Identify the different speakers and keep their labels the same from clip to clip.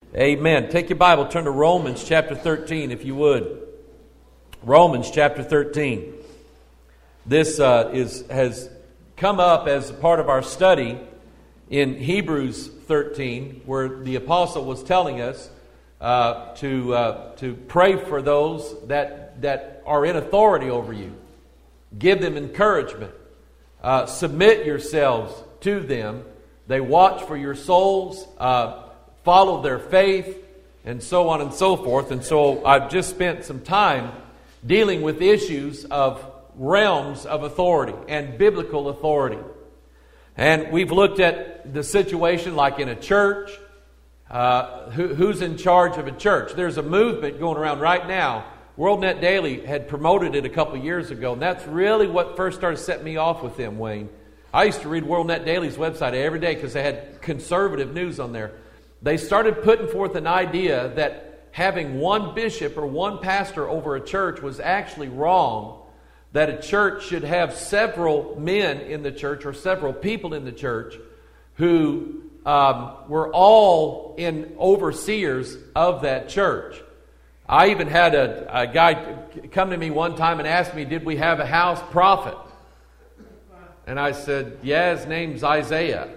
Speaker 1: Amen. Take your Bible, turn to Romans chapter 13, if you would. Romans chapter 13. This has come up as a part of our study in Hebrews 13, where the apostle was telling us to pray for those that are in authority over you. Give them encouragement. Submit yourselves to them. They watch for your souls. Follow their faith, and so on and so forth. And so I've just spent some time dealing with issues of realms of authority and biblical authority. And we've looked at the situation like in a church. Who's in charge of a church? There's a movement going around right now. WorldNet Daily had promoted it a couple years ago, and that's really what first started setting me off with them, Wayne. I used to read WorldNet Daily's website every day because they had conservative news on there. They started putting forth an idea that having one bishop or one pastor over a church was actually wrong, that a church should have several men in the church or several people in the church who were all in overseers of that church. I even had a guy come to me one time and ask me, did we have a house prophet? And I said, yeah, his name's Isaiah.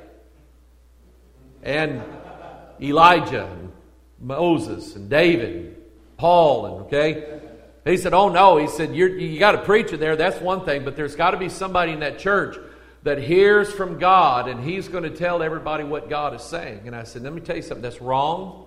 Speaker 1: And Elijah, and Moses, and David, and Paul, and okay. He said, oh no, he said, you got a preacher there, that's one thing, but there's got to be somebody in that church that hears from God, and he's going to tell everybody what God is saying. And I said, let me tell you something, that's wrong.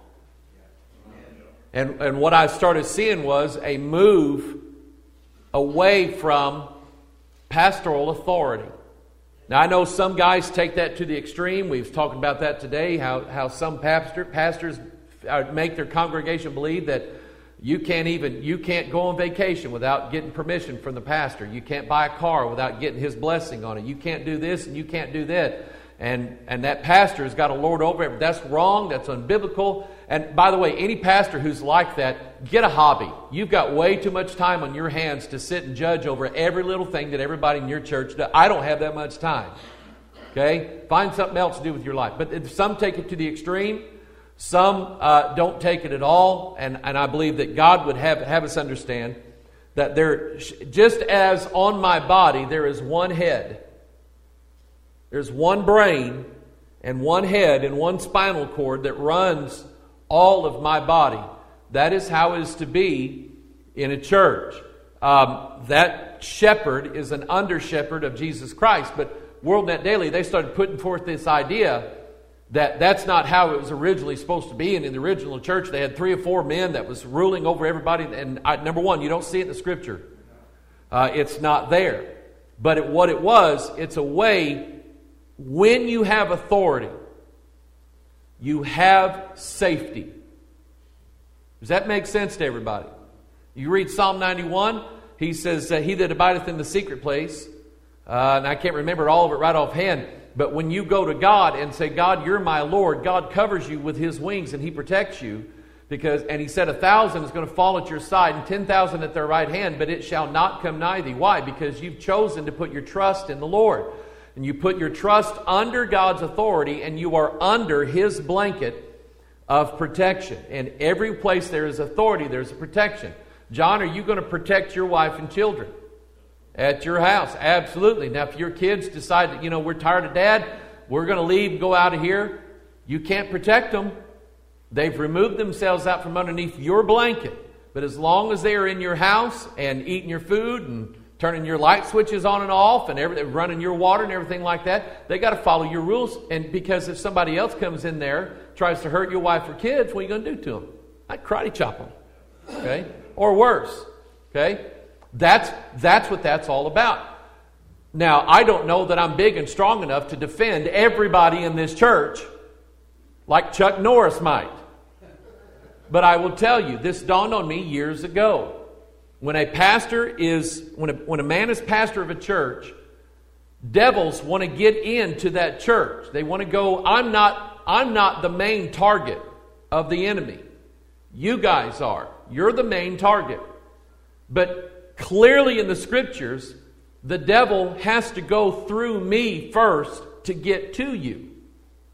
Speaker 1: And what I started seeing was a move away from pastoral authority. Now, I know some guys take that to the extreme. We've talked about that today, how some pastors make their congregation believe that you can't go on vacation without getting permission from the pastor. You can't buy a car without getting his blessing on it. You can't do this and you can't do that. And that pastor has got to lord over it. That's wrong. That's unbiblical. And by the way, any pastor who's like that, get a hobby. You've got way too much time on your hands to sit and judge over every little thing that everybody in your church does. I don't have that much time. Okay? Find something else to do with your life. But some take it to the extreme. Some don't take it at all. And I believe that God would have us understand that there, just as on my body there is one head, there's one brain and one head and one spinal cord that runs all of my body. That is how it is to be in a church. That shepherd is an under-shepherd of Jesus Christ. But WorldNet Daily, they started putting forth this idea that that's not how it was originally supposed to be. And in the original church, they had 3 or 4 men that was ruling over everybody. And number one, you don't see it in the Scripture. It's not there. But it's a way, when you have authority, you have safety. Does that make sense to everybody? You read Psalm 91, he says, he that abideth in the secret place, and I can't remember all of it right offhand, but when you go to God and say, God, you're my Lord, God covers you with His wings and He protects you, and He said 1,000 is going to fall at your side and 10,000 at their right hand, but it shall not come nigh thee. Why? Because you've chosen to put your trust in the Lord. And you put your trust under God's authority, and you are under His blanket of protection. And every place there is authority, there's a protection. John, are you going to protect your wife and children at your house? Absolutely. Now, if your kids decide that, we're tired of Dad, we're going to leave and go out of here, you can't protect them. They've removed themselves out from underneath your blanket. But as long as they are in your house and eating your food and turning your light switches on and off and everything, running your water and everything like that, they got to follow your rules. And because if somebody else comes in there, tries to hurt your wife or kids, what are you going to do to them? I'd karate chop them. Okay? Or worse. Okay? That's what that's all about. Now, I don't know that I'm big and strong enough to defend everybody in this church like Chuck Norris might. But I will tell you, this dawned on me years ago. When a man is pastor of a church, devils want to get into that church. They want to go, I'm not the main target of the enemy. You guys are. You're the main target. But clearly in the Scriptures, the devil has to go through me first to get to you.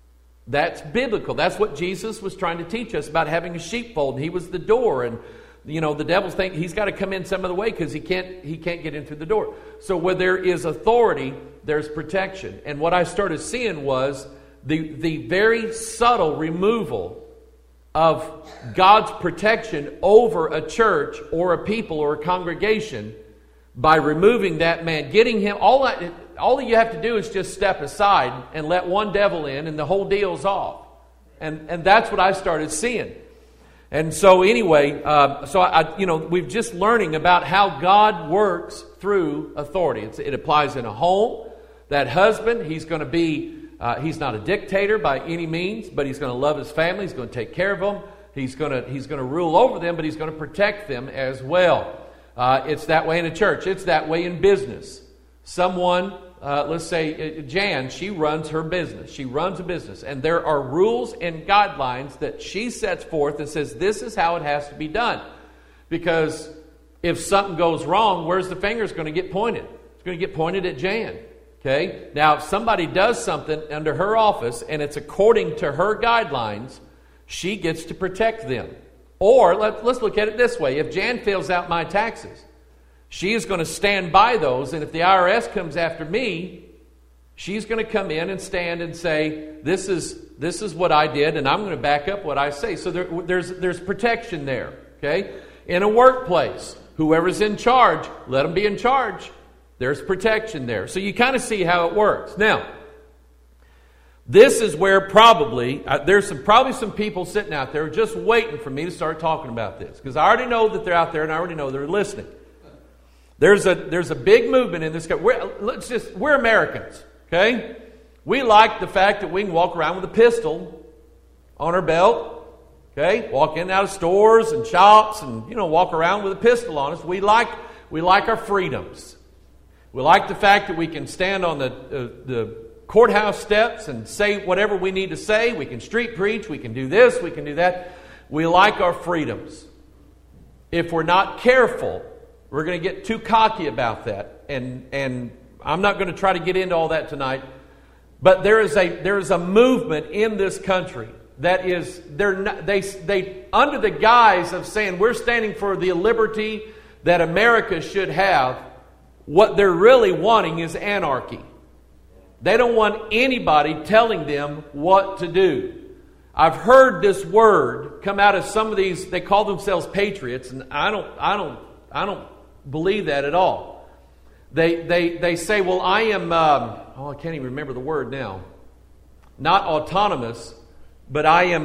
Speaker 1: That's biblical. That's what Jesus was trying to teach us about having a sheepfold. He was the door, and the devil's think he's got to come in some other way because he can't get in through the door. So where there is authority, there's protection. And what I started seeing was the very subtle removal of God's protection over a church or a people or a congregation by removing that man, getting him. All that you have to do is just step aside and let one devil in, and the whole deal's off. And that's what I started seeing. And so anyway, we've just learning about how God works through authority. It applies in a home. That husband, he's going to be, he's not a dictator by any means, but he's going to love his family. He's going to take care of them. He's going to rule over them, but he's going to protect them as well. It's that way in a church. It's that way in business. Someone, let's say Jan, she runs her business. She runs a business. And there are rules and guidelines that she sets forth and says, this is how it has to be done. Because if something goes wrong, where's the finger's going to get pointed? It's going to get pointed at Jan. Okay? Now, if somebody does something under her office and it's according to her guidelines, she gets to protect them. Or let's look at it this way. If Jan fills out my taxes, she is going to stand by those, and if the IRS comes after me, she's going to come in and stand and say, this is what I did, and I'm going to back up what I say. So there's protection there. Okay? In a workplace, whoever's in charge, let them be in charge. There's protection there. So you kind of see how it works. Now, this is where probably, there's probably some people sitting out there just waiting for me to start talking about this. Because I already know that they're out there and I already know they're listening. There's a big movement in this country. We're Americans, okay? We like the fact that we can walk around with a pistol on our belt, okay? Walk in and out of stores and shops and, walk around with a pistol on us. We like our freedoms. We like the fact that we can stand on the courthouse steps and say whatever we need to say. We can street preach. We can do this. We can do that. We like our freedoms. If we're not careful, we're going to get too cocky about that. And I'm not going to try to get into all that tonight. But there is a movement in this country that is they under the guise of saying we're standing for the liberty that America should have. What they're really wanting is anarchy. They don't want anybody telling them what to do. I've heard this word come out of some of these. They call themselves patriots, and I don't believe that at all. They say, well, I am. I can't even remember the word now. Not autonomous, but I am.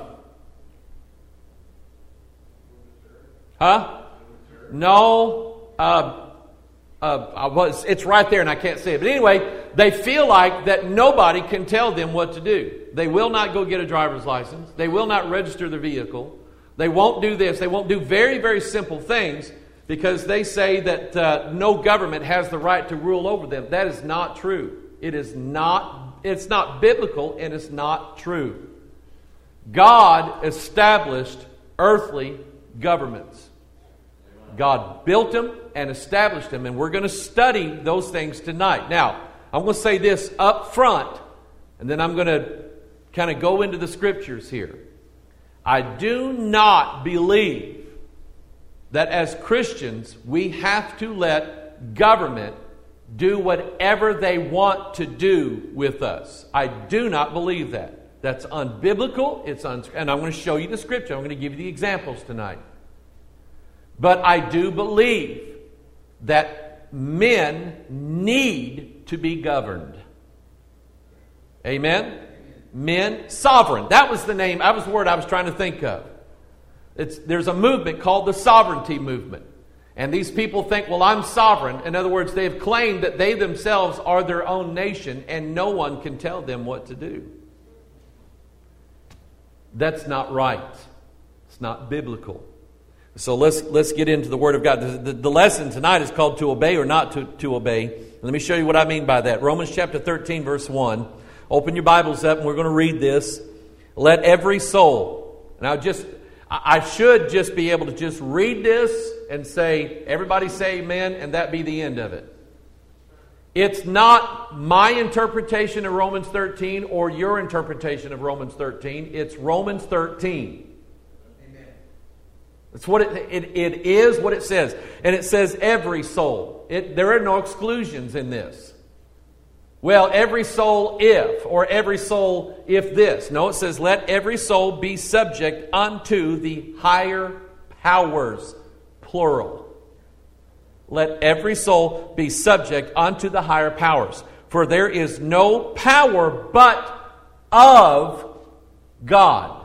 Speaker 1: No. It's right there and I can't say it. But anyway, they feel like that nobody can tell them what to do. They will not go get a driver's license. They will not register their vehicle. They won't do this. They won't do very, very simple things because they say that no government has the right to rule over them. That is not true. It's not biblical and it's not true. God established earthly governments. God built them and established them, and we're going to study those things tonight. Now, I'm going to say this up front, and then I'm going to kind of go into the scriptures here. I do not believe that as Christians we have to let government do whatever they want to do with us. I do not believe that. That's unbiblical. And I'm going to show you the scripture. I'm going to give you the examples tonight. But I do believe that men need to be governed. Amen? Men, sovereign. That was the word I was trying to think of. There's a movement called the sovereignty movement. And these people think, well, I'm sovereign. In other words, they have claimed that they themselves are their own nation and no one can tell them what to do. That's not right. It's not biblical. So let's get into the Word of God. The lesson tonight is called to obey or not to obey. Let me show you what I mean by that. Romans chapter 13, verse 1. Open your Bibles up and we're going to read this. Let every soul. Now I should just be able to just read this and say, everybody say amen, and that be the end of it. It's not my interpretation of Romans 13 or your interpretation of Romans 13. It's Romans 13. Amen. It's what it is what it says. And it says every soul. There are no exclusions in this. Well, every soul if, or every soul if this. No, it says let every soul be subject unto the higher powers, plural. Let every soul be subject unto the higher powers. For there is no power but of God,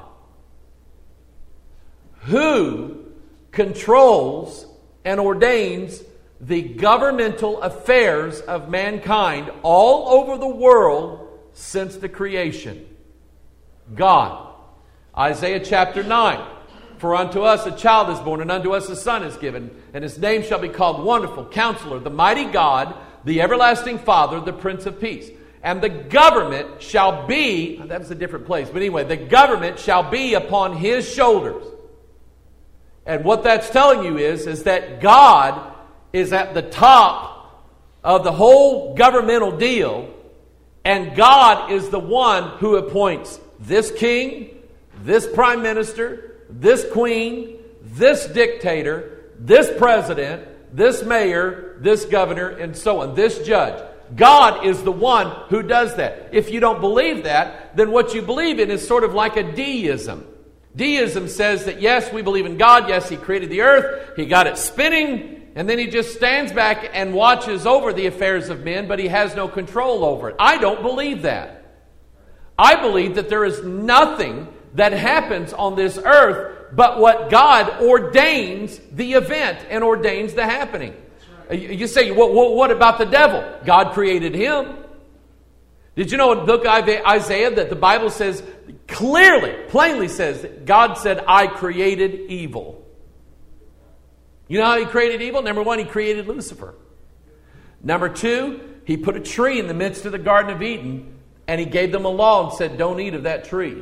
Speaker 1: who controls and ordains the governmental affairs of mankind all over the world since the creation. God. Isaiah chapter 9. For unto us a child is born, and unto us a son is given, and his name shall be called Wonderful, Counselor, the Mighty God, the Everlasting Father, the Prince of Peace. And the government shall be, that was a different place, but anyway, the government shall be upon his shoulders. And what that's telling you is that God is at the top of the whole governmental deal, and God is the one who appoints this king, this prime minister, this queen, this dictator, this president, this mayor, this governor, and so on, this judge. God is the one who does that. If you don't believe that, then what you believe in is sort of like a deism. Deism says that yes, we believe in God, yes, He created the earth, He got it spinning, and then He just stands back and watches over the affairs of men, but He has no control over it. I don't believe that. I believe that there is nothing that happens on this earth but what God ordains the event and ordains the happening. You say, what about the devil? God created him. Did you know in the book of Isaiah that the Bible says, plainly says, that God said, I created evil. You know how He created evil? Number one, He created Lucifer. Number two, He put a tree in the midst of the Garden of Eden, and He gave them a law and said, don't eat of that tree.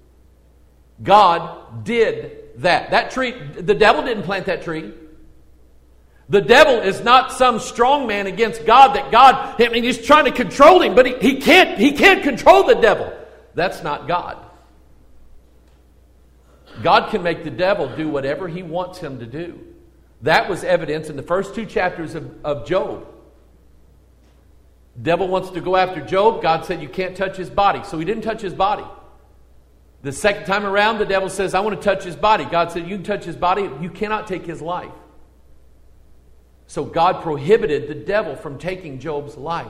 Speaker 1: God did that. That tree, the devil didn't plant that tree. The devil is not some strong man against God that God, he's trying to control him, but he can't control the devil. That's not God. God can make the devil do whatever He wants him to do. That was evidence in the first 2 chapters of Job. The devil wants to go after Job. God said you can't touch his body. So he didn't touch his body. The second time around, the devil says, I want to touch his body. God said, you can touch his body. You cannot take his life. So God prohibited the devil from taking Job's life.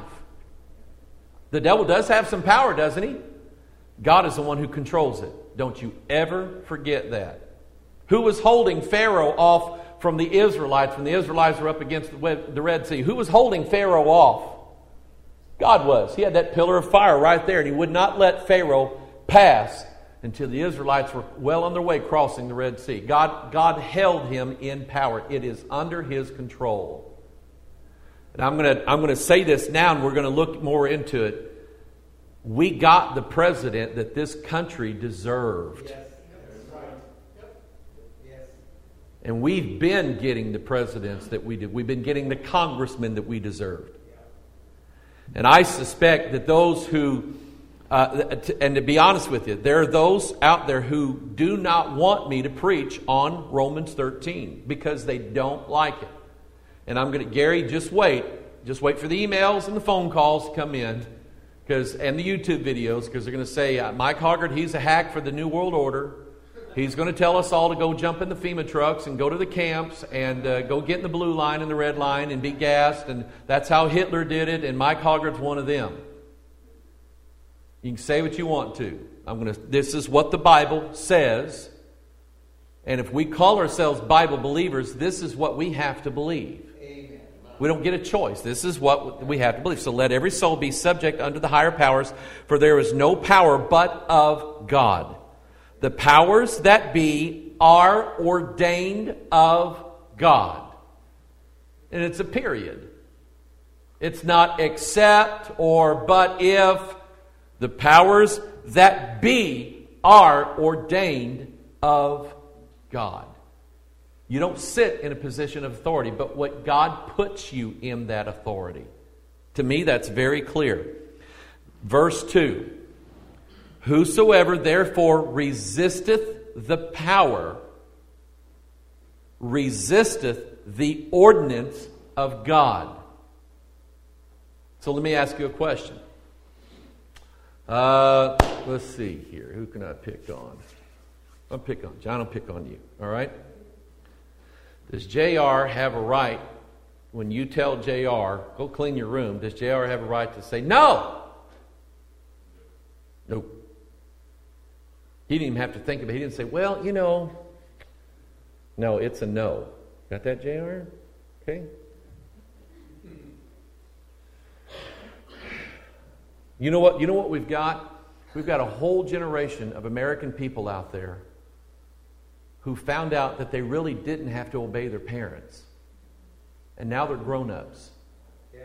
Speaker 1: The devil does have some power, doesn't he? God is the one who controls it. Don't you ever forget that. Who was holding Pharaoh off from the Israelites when the Israelites were up against the Red Sea? Who was holding Pharaoh off? God was. He had that pillar of fire right there, and He would not let Pharaoh pass until the Israelites were well on their way crossing the Red Sea. God held him in power. It is under His control. And I'm going to say this now, and we're going to look more into it. We got the president that this country deserved. Yes. That's right. Yep. Yes. And we've been getting the presidents that we did. We've been getting the congressmen that we deserved. And I suspect that those who and to be honest with you, there are those out there who do not want me to preach on Romans 13 because they don't like it. And I'm going to, Gary, just wait for the emails and the phone calls to come in, and the YouTube videos, because they're going to say, Mike Hoggart, he's a hack for the New World Order. He's going to tell us all to go jump in the FEMA trucks and go to the camps and go get in the blue line and the red line and be gassed. And that's how Hitler did it, and Mike Hoggart's one of them. You can say what you want to. This is what the Bible says. And if we call ourselves Bible believers, this is what we have to believe. Amen. We don't get a choice. This is what we have to believe. So let every soul be subject unto the higher powers, for there is no power but of God. The powers that be are ordained of God. And it's a period. It's not except or but if. The powers that be are ordained of God. You don't sit in a position of authority, but what God puts you in that authority. To me, that's very clear. Verse 2. Whosoever therefore resisteth the power, resisteth the ordinance of God. So let me ask you a question. Let's see here. Who can I pick on? I'll pick on John. I'll pick on you. All right? Does JR have a right, when you tell JR, go clean your room, does JR have a right to say, no? Nope. He didn't even have to think of it. He didn't say, well, you know. No, it's a no. Got that, JR? Okay. You know what we've got? We've got a whole generation of American people out there who found out that they really didn't have to obey their parents. And now they're grown-ups. Yeah.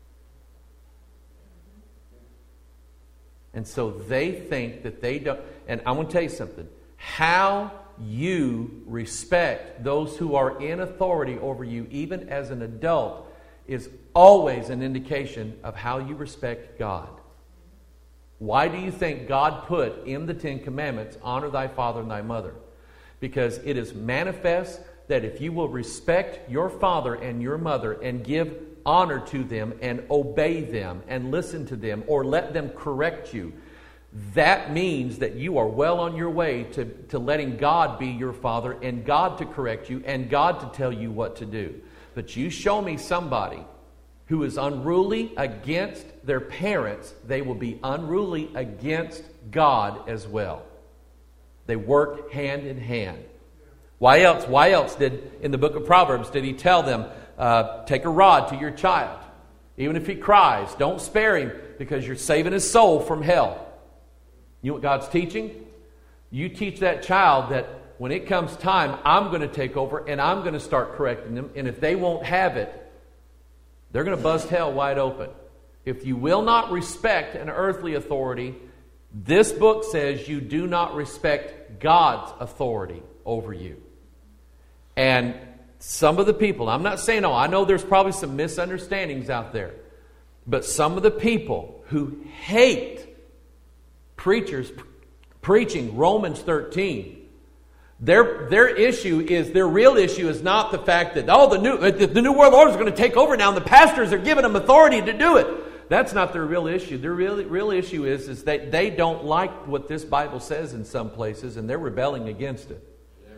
Speaker 1: And so they think that they don't. And I want to tell you something. How you respect those who are in authority over you, even as an adult, is always an indication of how you respect God. Why do you think God put in the Ten Commandments, honor thy father and thy mother? Because it is manifest that if you will respect your father and your mother and give honor to them and obey them and listen to them or let them correct you, that means that you are well on your way to letting God be your father and God to correct you and God to tell you what to do. But you show me somebody who is unruly against their parents, they will be unruly against God as well. They work hand in hand. Why else? Why else did, in the book of Proverbs, did he tell them, take a rod to your child? Even if he cries, don't spare him because you're saving his soul from hell. You know what God's teaching? You teach that child that when it comes time, I'm going to take over and I'm going to start correcting them. And if they won't have it, they're going to bust hell wide open. If you will not respect an earthly authority, this book says you do not respect God's authority over you. And some of the people, I'm not saying, I know there's probably some misunderstandings out there, but some of the people who hate preachers preaching Romans 13, their real issue is not the fact that, the New World Order is going to take over now and the pastors are giving them authority to do it. That's not their real issue. Their real issue is that they don't like what this Bible says in some places and they're rebelling against it.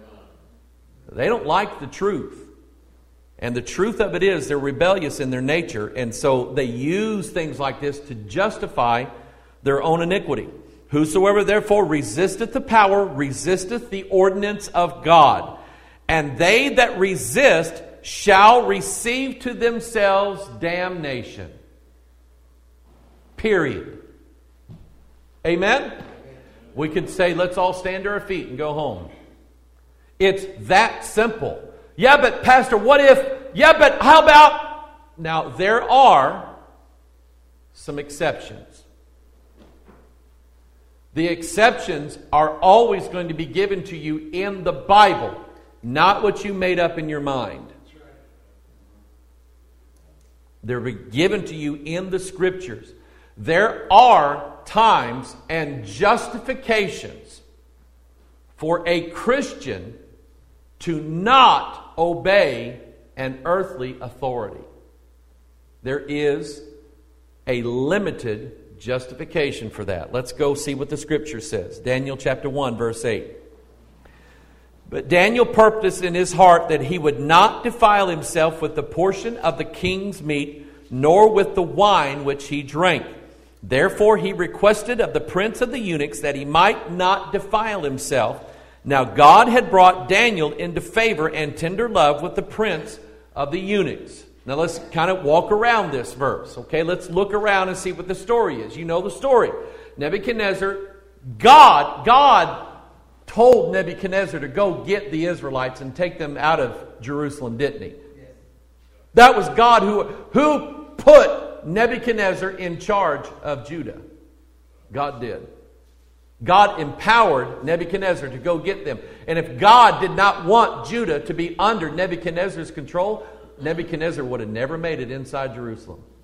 Speaker 1: They don't like the truth. And the truth of it is they're rebellious in their nature, and so they use things like this to justify their own iniquity. Whosoever therefore resisteth the power, resisteth the ordinance of God. And they that resist shall receive to themselves damnation. Period. Amen? We could say, let's all stand to our feet and go home. It's that simple. Yeah, but Pastor, what if? Yeah, but how about? Now, there are some exceptions. The exceptions are always going to be given to you in the Bible, not what you made up in your mind. They're given to you in the Scriptures. There are times and justifications for a Christian to not obey an earthly authority. There is a limited justification for that. Let's go see what the Scripture says. Daniel chapter 1, verse 8. But Daniel purposed in his heart that he would not defile himself with the portion of the king's meat, nor with the wine which he drank. Therefore he requested of the prince of the eunuchs that he might not defile himself. Now God had brought Daniel into favor and tender love with the prince of the eunuchs. Now let's kind of walk around this verse. Okay, let's look around and see what the story is. You know the story. Nebuchadnezzar, God told Nebuchadnezzar to go get the Israelites and take them out of Jerusalem, didn't he? That was God who put Nebuchadnezzar in charge of Judah. God did. God empowered Nebuchadnezzar to go get them. And if God did not want Judah to be under Nebuchadnezzar's control, Nebuchadnezzar would have never made it inside Jerusalem.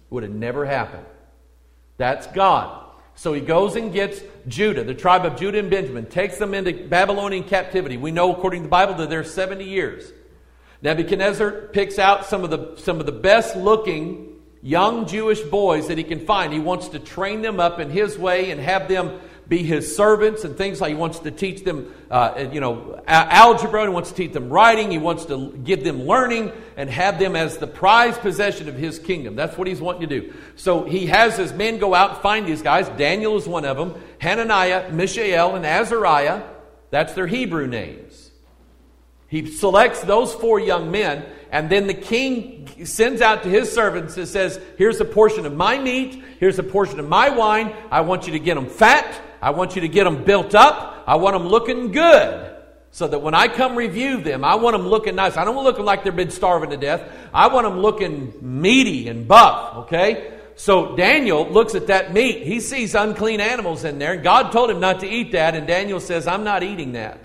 Speaker 1: Would have never happened. That's God. So he goes and gets Judah, the tribe of Judah and Benjamin, takes them into Babylonian captivity. We know, according to the Bible, that they're 70 years. Nebuchadnezzar picks out some of the best-looking young Jewish boys that he can find. He wants to train them up in his way and have them be his servants and things like. He wants to teach them, algebra. He wants to teach them writing. He wants to give them learning and have them as the prized possession of his kingdom. That's what he's wanting to do. So he has his men go out and find these guys. Daniel is one of them. Hananiah, Mishael, and Azariah. That's their Hebrew names. He selects those 4 young men, and then the king sends out to his servants and says, here's a portion of my meat, here's a portion of my wine. I want you to get them fat. I want you to get them built up. I want them looking good. So that when I come review them, I want them looking nice. I don't want them looking like they've been starving to death. I want them looking meaty and buff, okay? So Daniel looks at that meat. He sees unclean animals in there. God told him not to eat that, and Daniel says, I'm not eating that.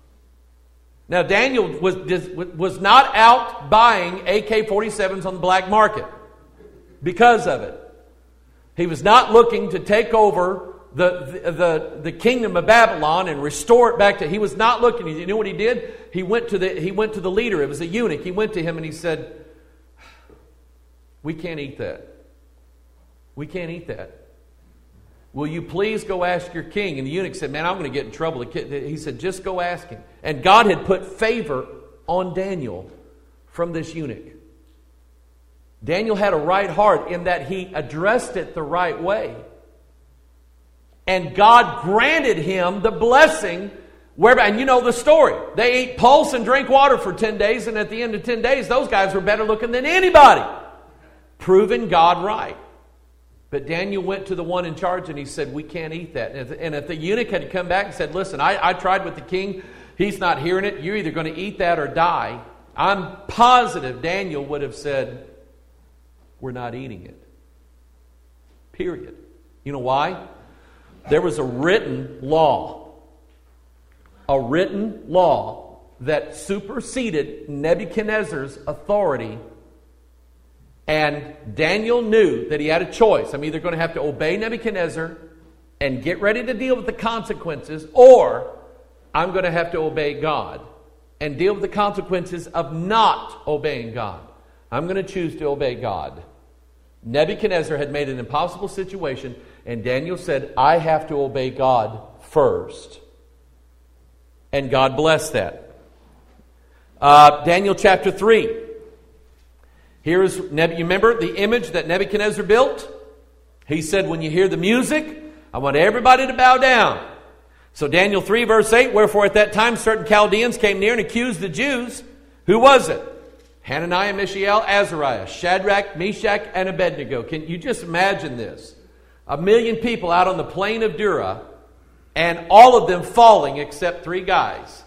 Speaker 1: Now, Daniel was not out buying AK-47s on the black market because of it. He was not looking to take over the kingdom of Babylon and restore it back to. He was not looking. You know what he did? He went to the leader. It was a eunuch. He went to him and he said, "We can't eat that. We can't eat that. Will you please go ask your king?" And the eunuch said, "Man, I'm going to get in trouble." He said, "Just go ask him." And God had put favor on Daniel from this eunuch. Daniel had a right heart in that he addressed it the right way. And God granted him the blessing. And you know the story. They ate pulse and drank water for 10 days. And at the end of 10 days, those guys were better looking than anybody. Proving God right. But Daniel went to the one in charge and he said, "We can't eat that." And if the eunuch had come back and said, "Listen, I tried with the king. He's not hearing it. You're either going to eat that or die." I'm positive Daniel would have said, "We're not eating it." Period. You know why? There was a written law. A written law that superseded Nebuchadnezzar's authority. And Daniel knew that he had a choice. I'm either going to have to obey Nebuchadnezzar and get ready to deal with the consequences, or I'm going to have to obey God and deal with the consequences of not obeying God. I'm going to choose to obey God. Nebuchadnezzar had made an impossible situation, and Daniel said, "I have to obey God first." And God blessed that. Daniel chapter 3. Here is, you remember the image that Nebuchadnezzar built? He said, when you hear the music, I want everybody to bow down. So Daniel 3 verse 8, "Wherefore at that time certain Chaldeans came near and accused the Jews." Who was it? Hananiah, Mishael, Azariah, Shadrach, Meshach, and Abednego. Can you just imagine this? 1 million people out on the plain of Dura, and all of them falling except 3 guys.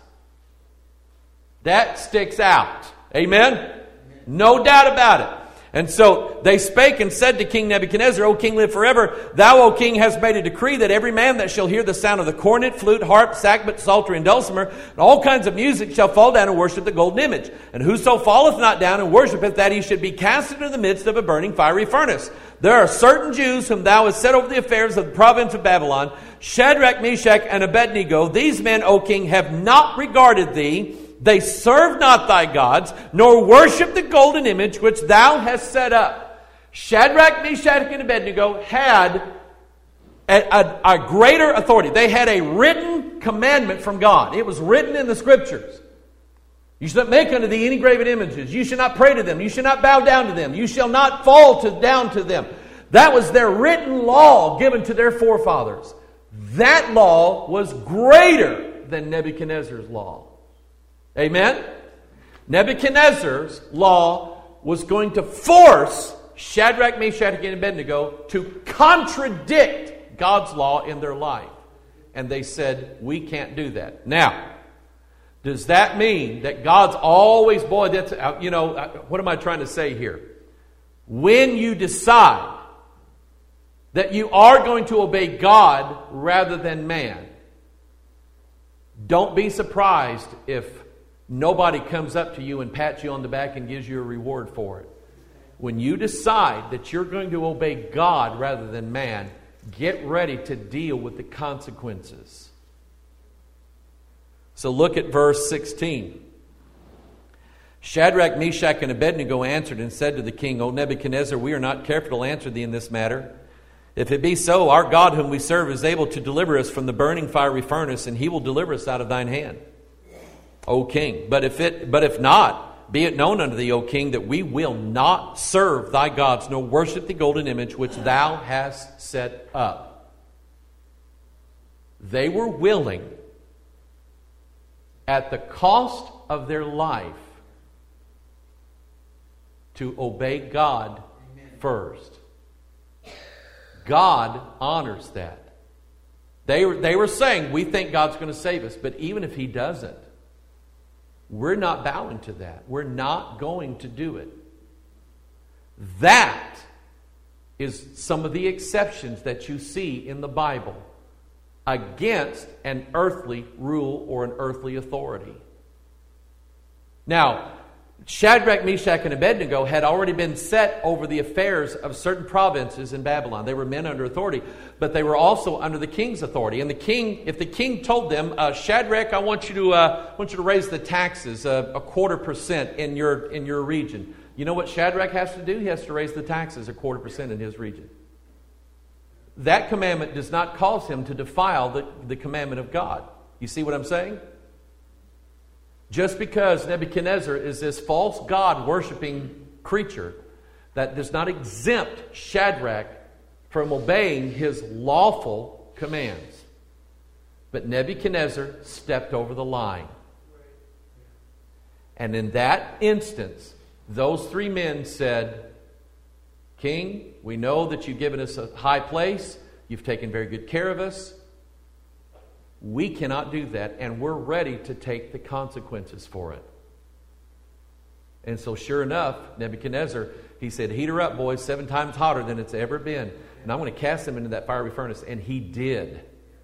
Speaker 1: That sticks out. Amen? No doubt about it. And so they spake and said to King Nebuchadnezzar, "O king, live forever. Thou, O king, hast made a decree that every man that shall hear the sound of the cornet, flute, harp, sackbut, psaltery, and dulcimer, and all kinds of music, shall fall down and worship the golden image. And whoso falleth not down and worshipeth, that he should be cast into the midst of a burning fiery furnace. There are certain Jews whom thou hast set over the affairs of the province of Babylon, Shadrach, Meshach, and Abednego. These men, O king, have not regarded thee. They serve not thy gods, nor worship the golden image which thou hast set up." Shadrach, Meshach, and Abednego had a greater authority. They had a written commandment from God. It was written in the Scriptures. You shall not make unto thee any graven images. You shall not pray to them. You shall not bow down to them. You shall not fall down to them. That was their written law given to their forefathers. That law was greater than Nebuchadnezzar's law. Amen? Nebuchadnezzar's law was going to force Shadrach, Meshach, and Abednego to contradict God's law in their life. And they said, "We can't do that." Now, does that mean that God's always, what am I trying to say here? When you decide that you are going to obey God rather than man, don't be surprised if nobody comes up to you and pats you on the back and gives you a reward for it. when you decide that you're going to obey God rather than man, get ready to deal with the consequences. So look at verse 16. Shadrach, Meshach, and Abednego answered and said to the king, O Nebuchadnezzar, we are not careful to answer thee in this matter. If it be so, our God whom we serve is able to deliver us from the burning fiery furnace, and he will deliver us out of thine hand, O king. But if not, be it known unto thee, O king, that we will not serve thy gods, nor worship the golden image which thou hast set up. They were willing, at the cost of their life, to obey God first. God honors that. They were saying, we think God's going to save us, but even if he doesn't, we're not bowing to that. We're not going to do it. That is some of the exceptions that you see in the Bible against an earthly rule or an earthly authority. Now, Shadrach, Meshach, and Abednego had already been set over the affairs of certain provinces in Babylon. They were men under authority, but they were also under the king's authority. And the king, if the king told them, Shadrach, I want you to raise the taxes a 0.25% in your region. You know what Shadrach has to do? He has to raise the taxes 0.25% in his region. That commandment does not cause him to defile the commandment of God. You see what I'm saying? Just because Nebuchadnezzar is this false God-worshiping creature, that does not exempt Shadrach from obeying his lawful commands. But Nebuchadnezzar stepped over the line. And in that instance, those three men said, King, we know that you've given us a high place. You've taken very good care of us. We cannot do that, and we're ready to take the consequences for it. And so sure enough, Nebuchadnezzar, he said, heat her up, boys, 7 times hotter than it's ever been. And I'm going to cast them into that fiery furnace. And he did.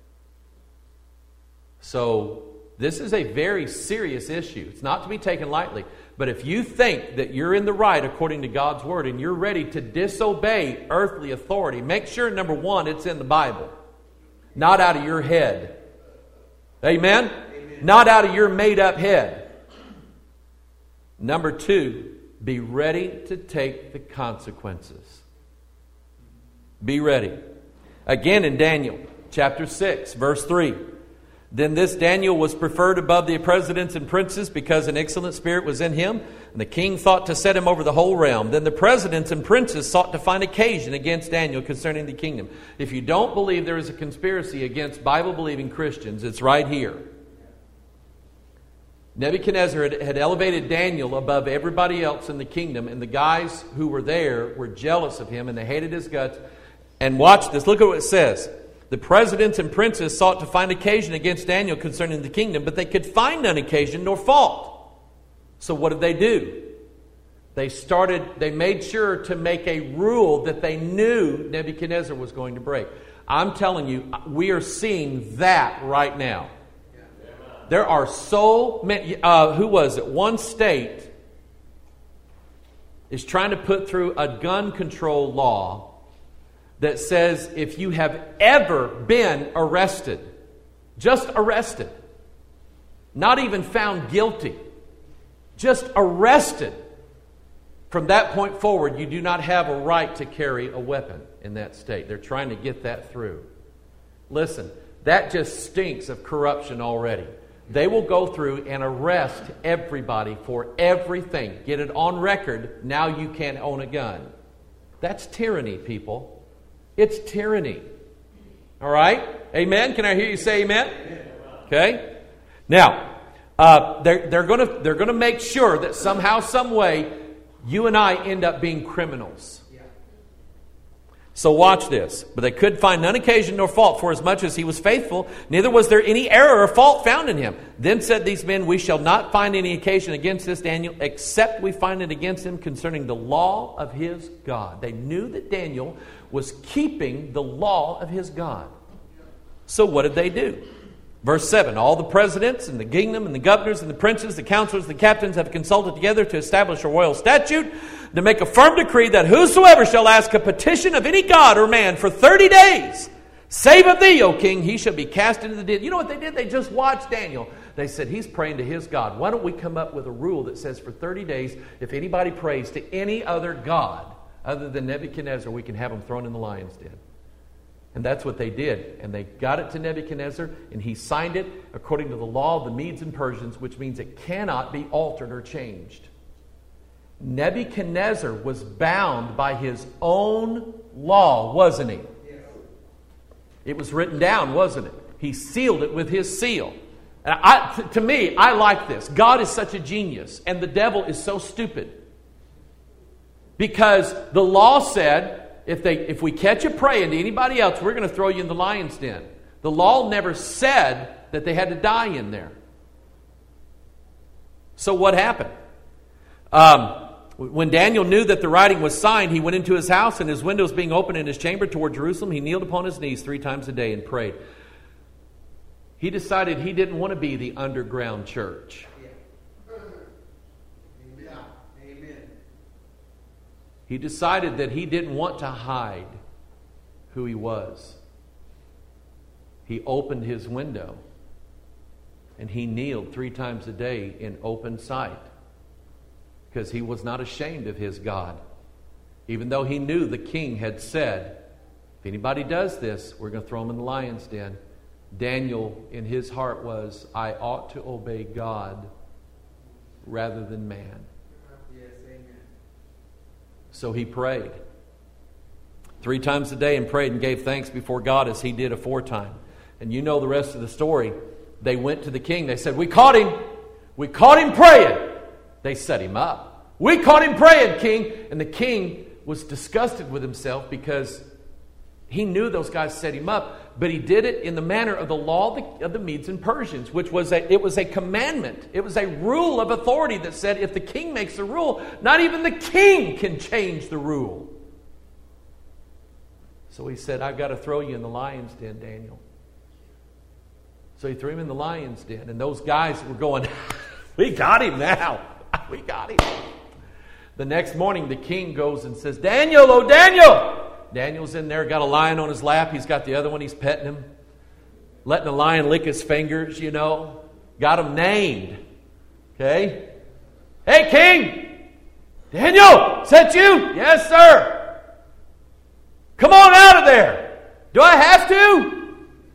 Speaker 1: So this is a very serious issue. It's not to be taken lightly. But if you think that you're in the right according to God's word and you're ready to disobey earthly authority, make sure, number one, it's in the Bible. Not out of your head. Amen? Amen? Not out of your made-up head. Number 2, be ready to take the consequences. Be ready. Again in Daniel chapter 6, verse 3. Then this Daniel was preferred above the presidents and princes because an excellent spirit was in him, and the king thought to set him over the whole realm. Then the presidents and princes sought to find occasion against Daniel concerning the kingdom. If you don't believe there is a conspiracy against Bible-believing Christians, it's right here. Nebuchadnezzar had elevated Daniel above everybody else in the kingdom, and the guys who were there were jealous of him, and they hated his guts. And watch this. Look at what it says. The presidents and princes sought to find occasion against Daniel concerning the kingdom, but they could find none occasion nor fault. So what did they do? They made sure to make a rule that they knew Nebuchadnezzar was going to break. I'm telling you, we are seeing that right now. There are so many, who was it? One state is trying to put through a gun control law that says if you have ever been arrested, just arrested, not even found guilty, just arrested, from that point forward, you do not have a right to carry a weapon in that state. They're trying to get that through. Listen, that just stinks of corruption already. They will go through and arrest everybody for everything. Get it on record, now you can't own a gun. That's tyranny, people. It's tyranny. All right? Amen? Can I hear you say amen? Okay? Now, they're going to make sure that somehow, some way, you and I end up being criminals. So watch this. But they could find none occasion nor fault, for as much as he was faithful, neither was there any error or fault found in him. Then said these men, we shall not find any occasion against this Daniel, except we find it against him concerning the law of his God. They knew that Daniel was keeping the law of his God. So what did they do? Verse 7, all the presidents and the kingdom and the governors and the princes, the counselors, the captains have consulted together to establish a royal statute, to make a firm decree that whosoever shall ask a petition of any god or man for 30 days, save of thee, O king, he shall be cast into the den. You know what they did? They just watched Daniel. They said, he's praying to his God. Why don't we come up with a rule that says for 30 days, if anybody prays to any other god other than Nebuchadnezzar, we can have them thrown in the lion's den. And that's what they did. And they got it to Nebuchadnezzar, and he signed it according to the law of the Medes and Persians, which means it cannot be altered or changed. Nebuchadnezzar was bound by his own law, wasn't he? It was written down, wasn't it? He sealed it with his seal. And to me, I like this. God is such a genius, and the devil is so stupid. Because the law said, if we catch you praying to anybody else, we're going to throw you in the lion's den. The law never said that they had to die in there. So what happened? When Daniel knew that the writing was signed, he went into his house, and his windows being open in his chamber toward Jerusalem, he kneeled upon his knees 3 times a day and prayed. He decided he didn't want to be the underground church. He decided that he didn't want to hide who he was. He opened his window and he kneeled 3 times a day in open sight because he was not ashamed of his God. Even though he knew the king had said, if anybody does this, we're going to throw him in the lion's den. Daniel, in his heart, was, I ought to obey God rather than man. So he prayed 3 times a day and prayed and gave thanks before God as he did aforetime. And you know the rest of the story. They went to the king. They said, we caught him. We caught him praying. They set him up. We caught him praying, king. And the king was disgusted with himself because he knew those guys set him up, but he did it in the manner of the law of the Medes and Persians, which was a commandment. It was a rule of authority that said if the king makes the rule, not even the king can change the rule. So he said, I've got to throw you in the lion's den, Daniel. So he threw him in the lion's den, and those guys were going, we got him now. We got him. The next morning, the king goes and says, Daniel, oh Daniel! Daniel's in there, got a lion on his lap. He's got the other one. He's petting him. Letting the lion lick his fingers, you know. Got him named. Okay? Hey, king! Daniel! Is that you? Yes, sir. Come on out of there. Do I have to?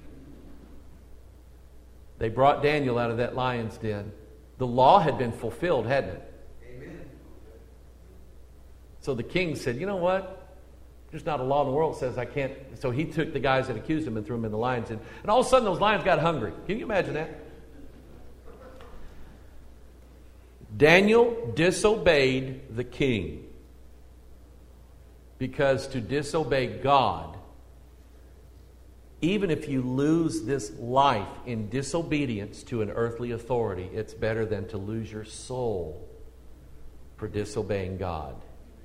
Speaker 1: They brought Daniel out of that lion's den. The law had been fulfilled, hadn't it? Amen. So the king said, you know what? There's not a law in the world that says I can't. So he took the guys that accused him and threw them in the lion's den. And all of a sudden those lions got hungry. Can you imagine that? Daniel disobeyed the king. Because to disobey God, even if you lose this life in disobedience to an earthly authority, it's better than to lose your soul for disobeying God.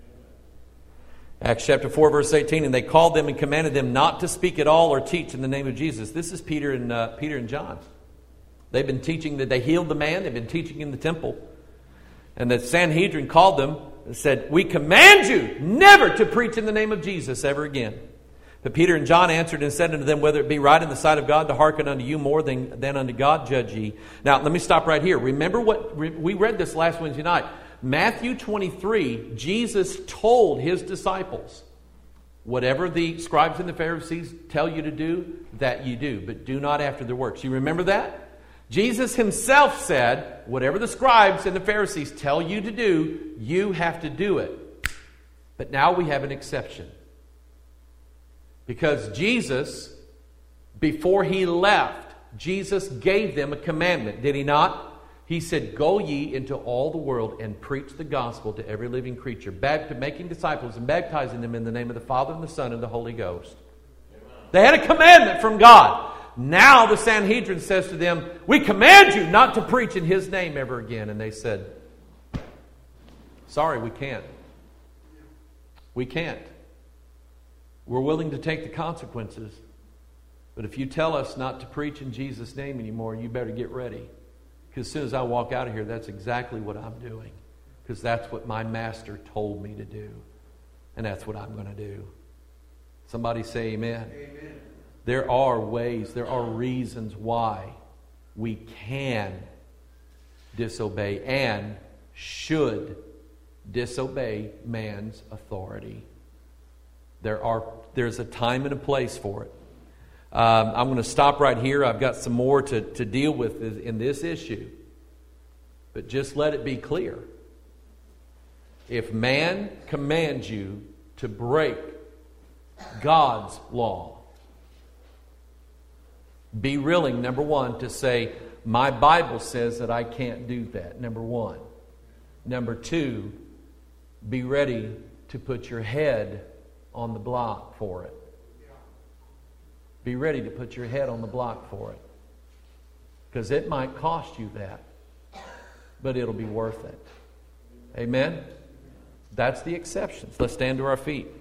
Speaker 1: Acts chapter 4, verse 18, and they called them and commanded them not to speak at all or teach in the name of Jesus. This is Peter and John. They've been teaching that they healed the man. They've been teaching in the temple. And the Sanhedrin called them and said, we command you never to preach in the name of Jesus ever again. But Peter and John answered and said unto them, whether it be right in the sight of God to hearken unto you more than unto God, judge ye. Now, let me stop right here. Remember what we read this last Wednesday night. Matthew 23, Jesus told his disciples, whatever the scribes and the Pharisees tell you to do, that you do, but do not after their works. You remember that? Jesus himself said, whatever the scribes and the Pharisees tell you to do, you have to do it. But now we have an exception. Because Jesus, before he left, Jesus gave them a commandment, did he not? He said, go ye into all the world and preach the gospel to every living creature, making disciples and baptizing them in the name of the Father and the Son and the Holy Ghost. Amen. They had a commandment from God. Now the Sanhedrin says to them, we command you not to preach in his name ever again. And they said, sorry, we can't. We can't. We're willing to take the consequences. But if you tell us not to preach in Jesus' name anymore, you better get ready. Because as soon as I walk out of here, that's exactly what I'm doing. Because that's what my master told me to do. And that's what I'm going to do. Somebody say amen.
Speaker 2: Amen.
Speaker 1: There are ways, there are reasons why we can disobey and should disobey man's authority. There's a time and a place for it. I'm going to stop right here. I've got some more to deal with in this issue. But just let it be clear. If man commands you to break God's law, be willing, number one, to say, my Bible says that I can't do that, number one. Number two, be ready to put your head on the block for it. Be ready to put your head on the block for it. Because it might cost you that, but it'll be worth it. Amen? That's the exceptions. Let's stand to our feet.